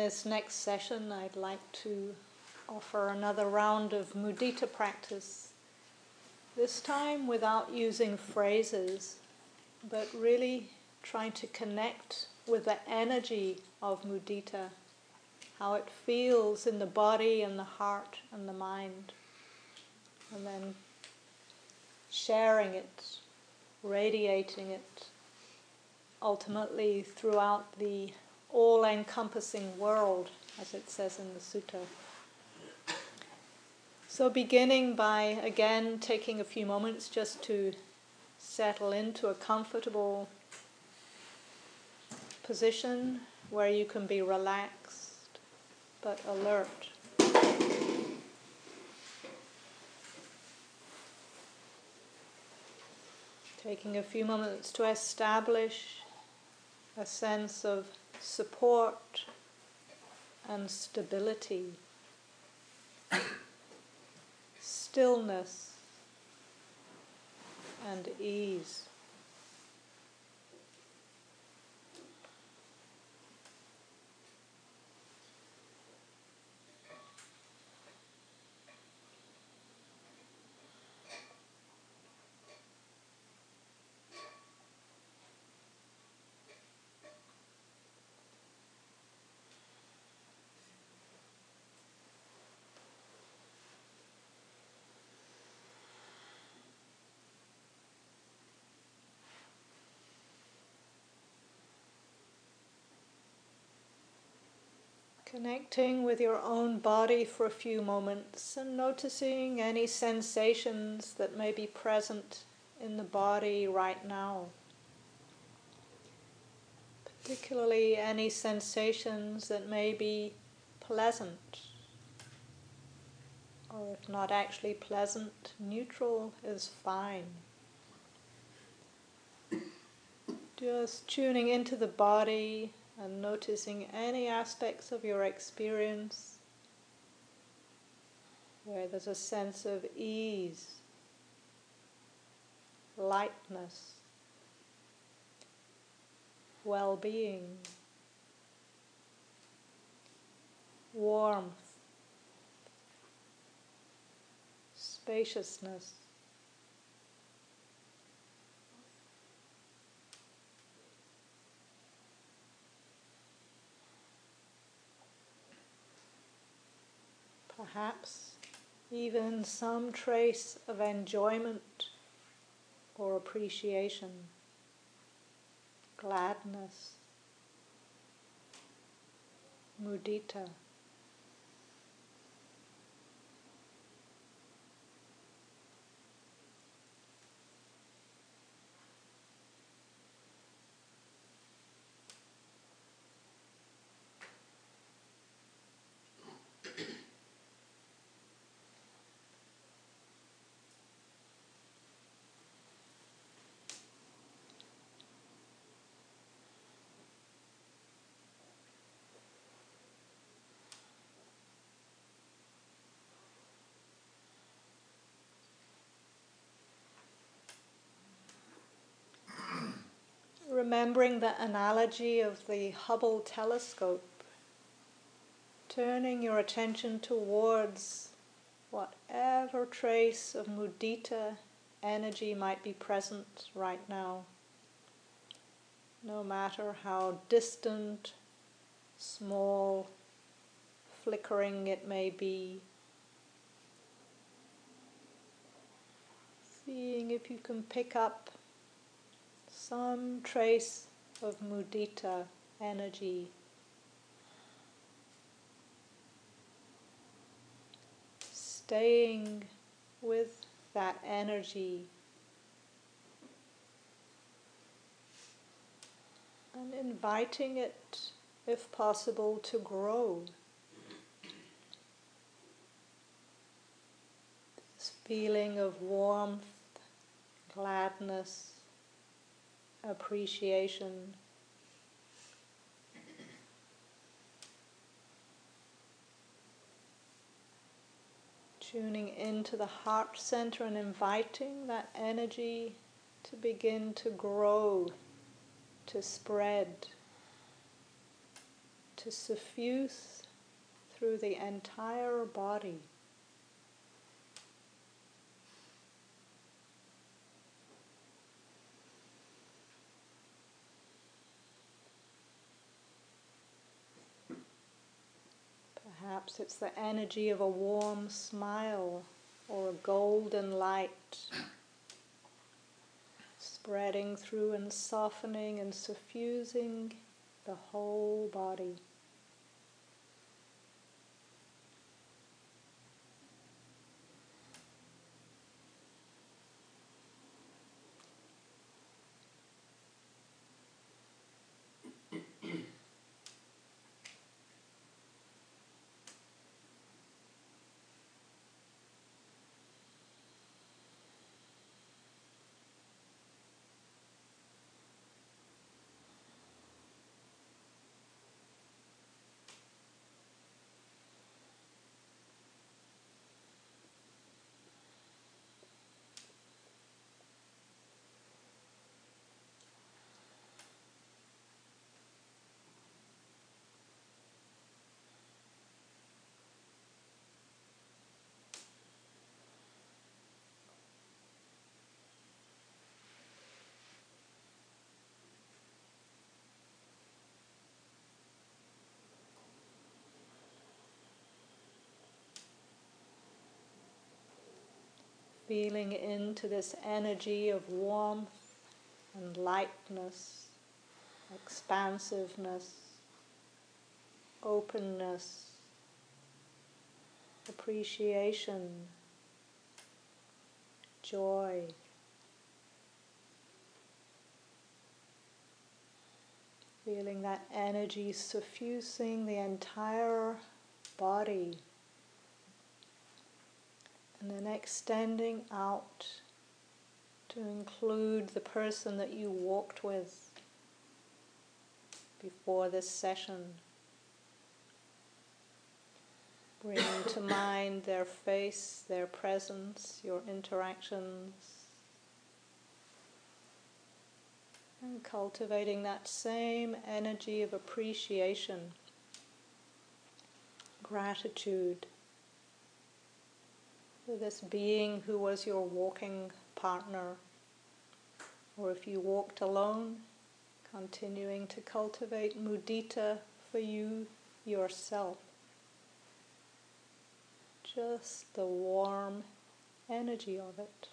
this next session, I'd like to offer another round of mudita practice, this time without using phrases, but really trying to connect with the energy of mudita, how it feels in the body and the heart and the mind, and then sharing it, radiating it, ultimately throughout the all-encompassing world, as it says in the sutta. So beginning by, again, taking a few moments just to settle into a comfortable position where you can be relaxed but alert. Taking a few moments to establish a sense of support and stability, stillness and ease. Connecting with your own body for a few moments and noticing any sensations that may be present in the body right now. Particularly any sensations that may be pleasant, or if not actually pleasant, neutral is fine. Just tuning into the body and noticing any aspects of your experience where there's a sense of ease, lightness, well-being, warmth, spaciousness. Perhaps even some trace of enjoyment or appreciation, gladness, mudita. Remembering the analogy of the Hubble telescope, turning your attention towards whatever trace of mudita energy might be present right now, no matter how distant, small, flickering it may be. Seeing if you can pick up some trace of mudita energy. Staying with that energy and inviting it, if possible, to grow. This feeling of warmth, gladness, appreciation. Tuning into the heart center and inviting that energy to begin to grow, to spread, to suffuse through the entire body. Perhaps it's the energy of a warm smile or a golden light spreading through and softening and suffusing the whole body. Feeling into this energy of warmth and lightness, expansiveness, openness, appreciation, joy. Feeling that energy suffusing the entire body. And then extending out to include the person that you walked with before this session. Bringing to mind their face, their presence, your interactions. And cultivating that same energy of appreciation, gratitude for this being who was your walking partner, or if you walked alone, continuing to cultivate mudita for you yourself. Just the warm energy of it.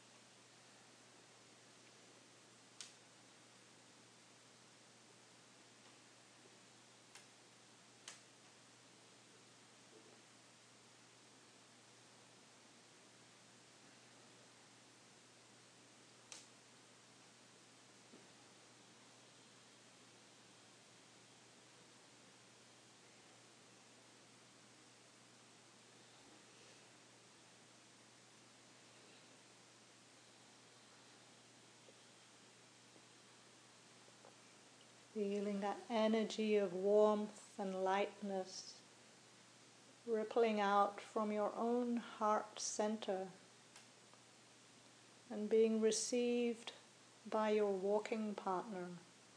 Feeling that energy of warmth and lightness rippling out from your own heart center and being received by your walking partner.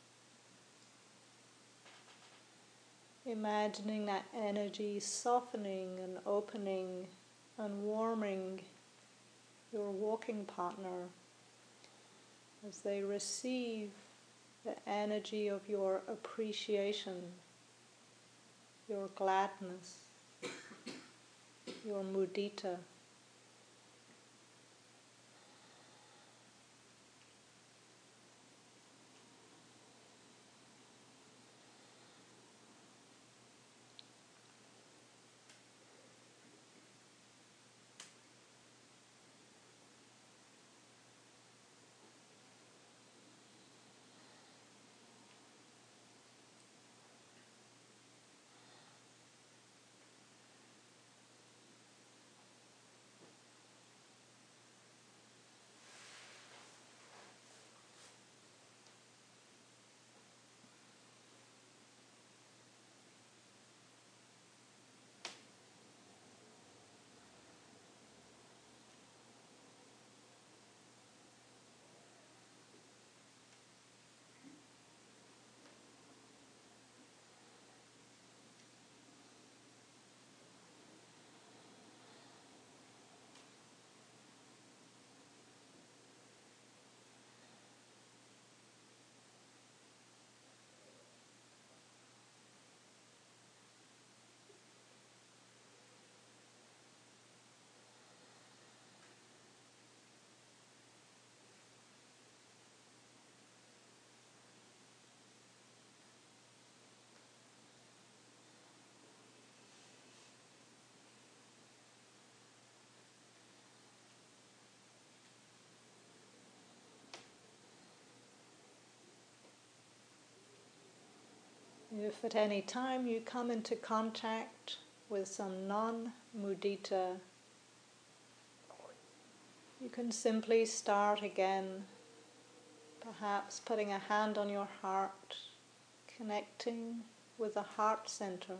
Imagining that energy softening and opening and warming your walking partner as they receive the energy of your appreciation, your gladness, your mudita. If at any time you come into contact with some non-mudita, you can simply start again, perhaps putting a hand on your heart, connecting with the heart center,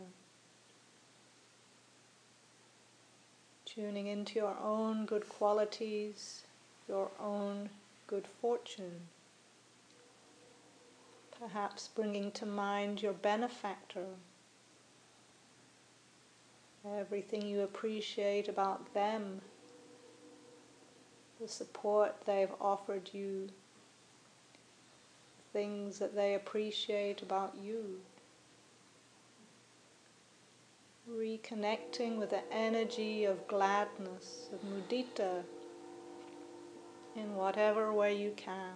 tuning into your own good qualities, your own good fortune. Perhaps bringing to mind your benefactor, everything you appreciate about them, the support they've offered you, things that they appreciate about you. Reconnecting with the energy of gladness, of mudita, in whatever way you can.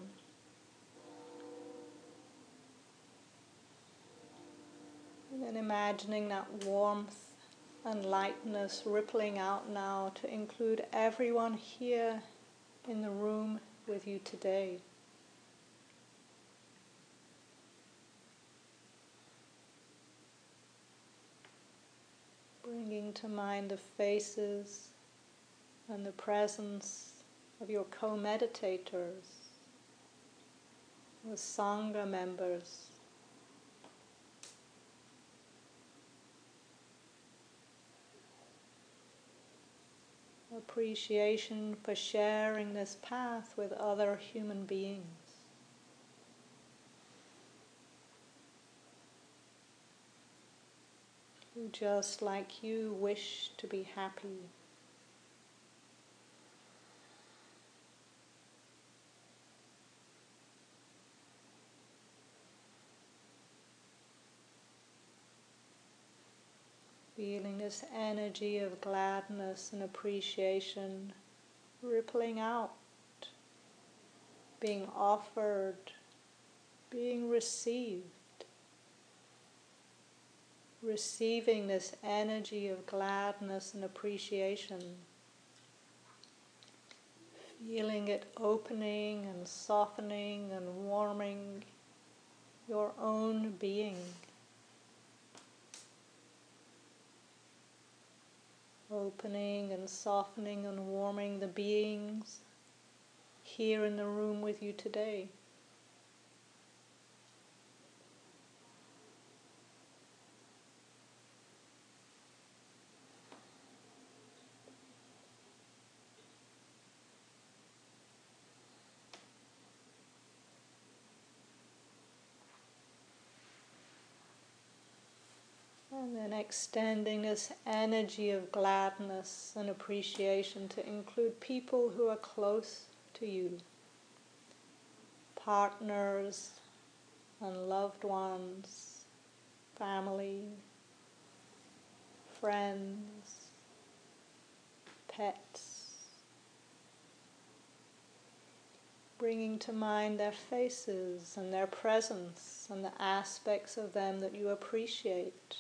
And then imagining that warmth and lightness rippling out now to include everyone here in the room with you today. Bringing to mind the faces and the presence of your co-meditators, the Sangha members. Appreciation for sharing this path with other human beings who, just like you, wish to be happy. Feeling this energy of gladness and appreciation rippling out, being offered, being received. Receiving this energy of gladness and appreciation. Feeling it opening and softening and warming your own being. Opening and softening and warming the beings here in the room with you today. And then extending this energy of gladness and appreciation to include people who are close to you, partners and loved ones, family, friends, pets, bringing to mind their faces and their presence and the aspects of them that you appreciate,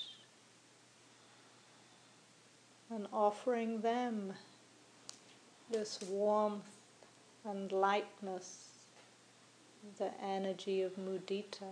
and offering them this warmth and lightness, the energy of mudita.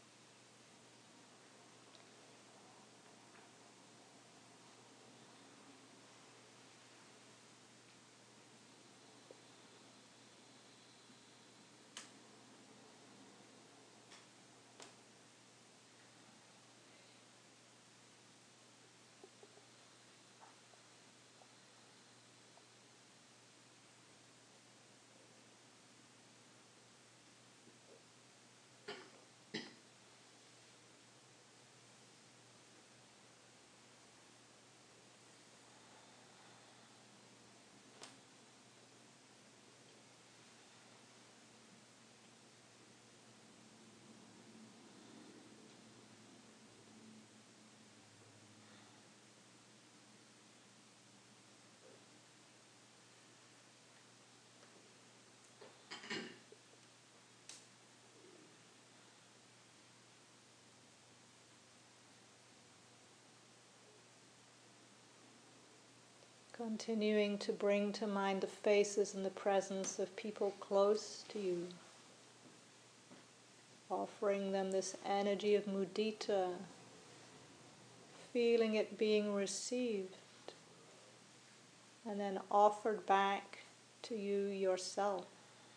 Continuing to bring to mind the faces and the presence of people close to you. offering them this energy of mudita, feeling it being received and then offered back to you yourself,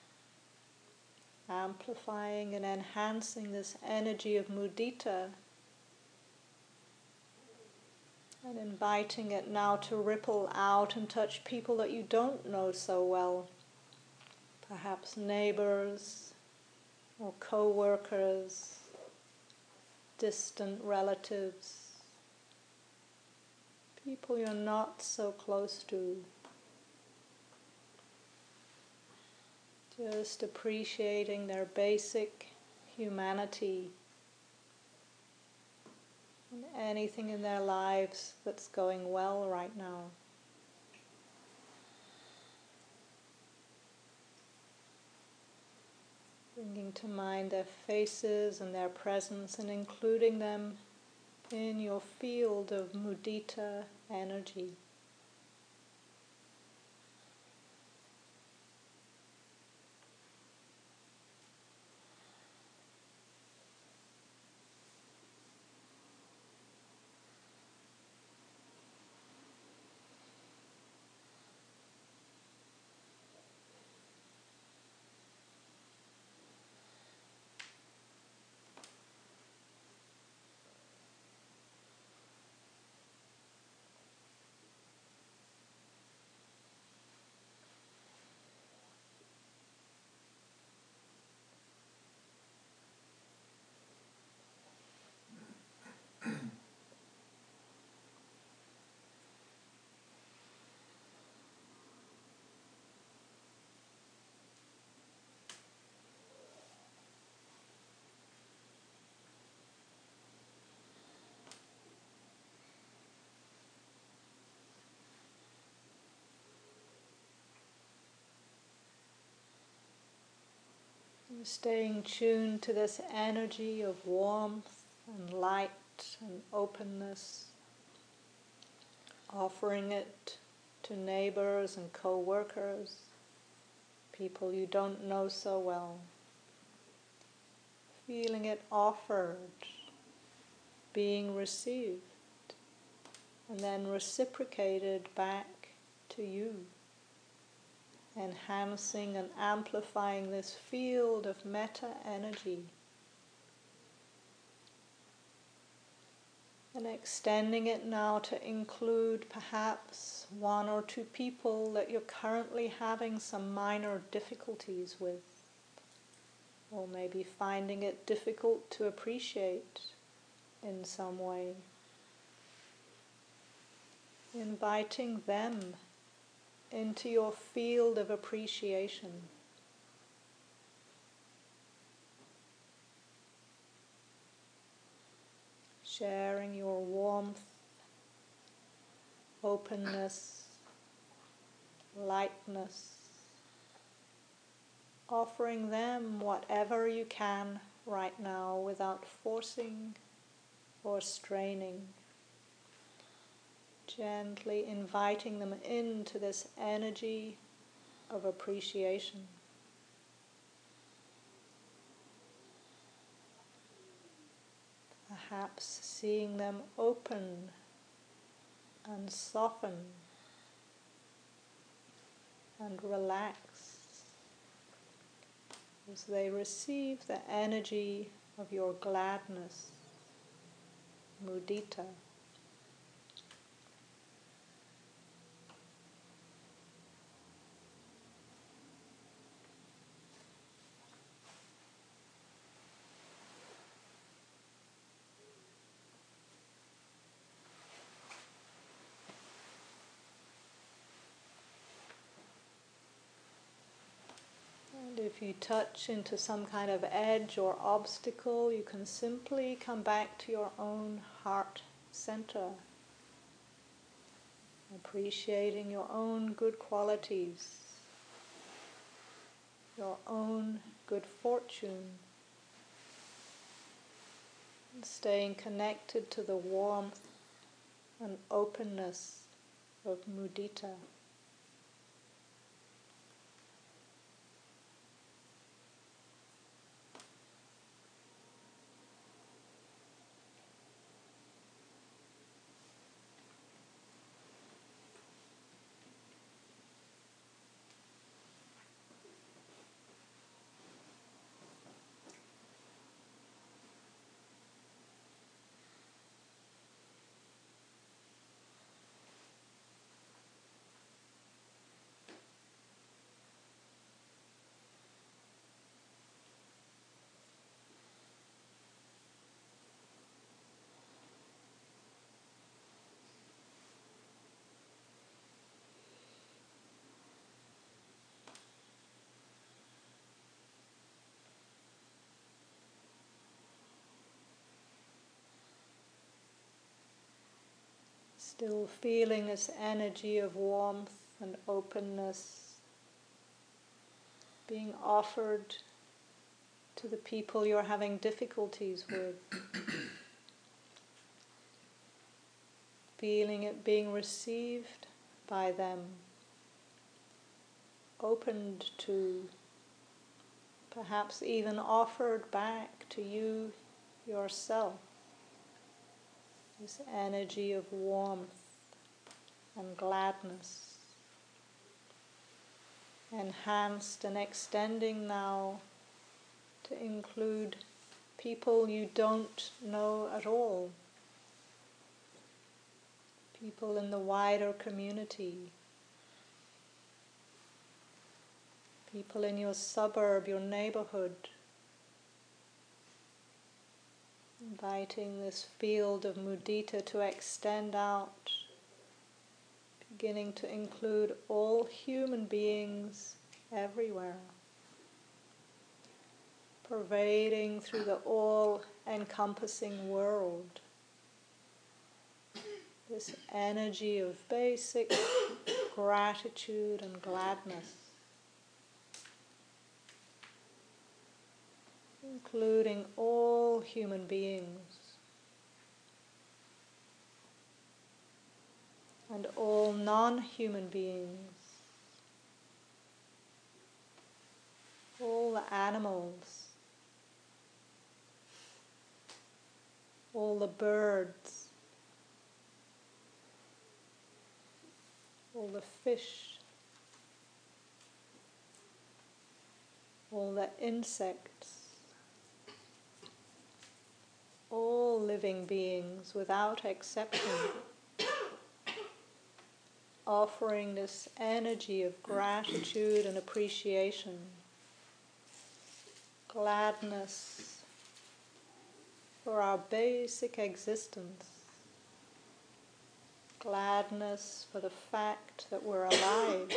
amplifying and enhancing this energy of mudita and inviting it now to ripple out and touch people that you don't know so well, perhaps neighbors or co-workers, distant relatives, people you're not so close to. Just appreciating their basic humanity and anything in their lives that's going well right now. Bringing to mind their faces and their presence and including them in your field of mudita energy. Staying tuned to this energy of warmth and light and openness, offering it to neighbors and co-workers, people you don't know so well. Feeling it offered, being received, and then reciprocated back to you, enhancing and amplifying this field of metta energy and extending it now to include perhaps one or two people that you're currently having some minor difficulties with, or maybe finding it difficult to appreciate in some way. Inviting them into your field of appreciation. Sharing your warmth, openness, lightness, offering them whatever you can right now without forcing or straining. Gently inviting them into this energy of appreciation. Perhaps seeing them open and soften and relax as they receive the energy of your gladness, mudita. And if you touch into some kind of edge or obstacle, you can simply come back to your own heart center, appreciating your own good qualities, your own good fortune, and staying connected to the warmth and openness of mudita. Still feeling this energy of warmth and openness being offered to the people you're having difficulties with. Feeling it being received by them, opened to, perhaps even offered back to you yourself. This energy of warmth and gladness, enhanced and extending now to include people you don't know at all, people in the wider community, people in your suburb, your neighborhood, inviting this field of mudita to extend out, beginning to include all human beings everywhere, pervading through the all-encompassing world. This energy of basic gratitude and gladness, including all human beings and all non-human beings, all the animals, all the birds, all the fish, all the insects, all living beings without exception, offering this energy of gratitude and appreciation, gladness for our basic existence, gladness for the fact that we're alive,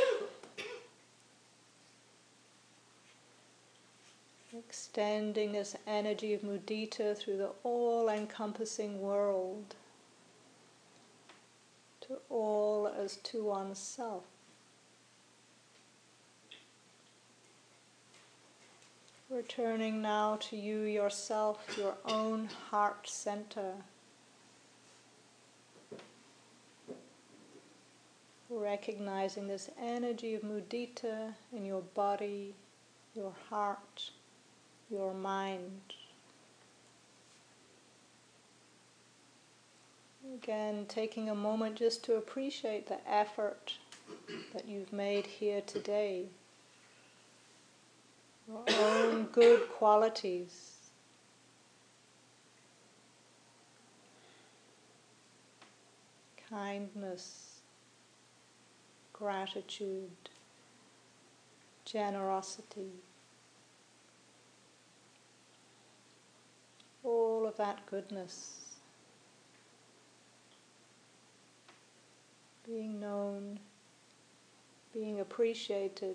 extending this energy of mudita through the all-encompassing world, to all as to oneself. Returning now to you yourself, your own heart center. Recognizing this energy of mudita in your body, your heart, your mind. Again, taking a moment just to appreciate the effort that you've made here today. Your own good qualities. Kindness, gratitude, generosity. All of that goodness being known, being appreciated,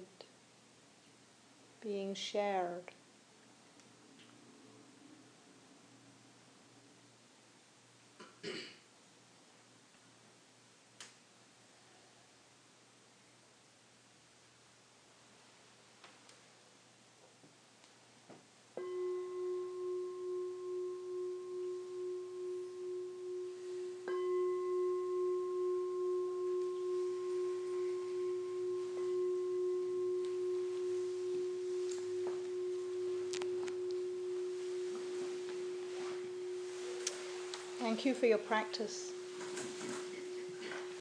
being shared. Thank you for your practice.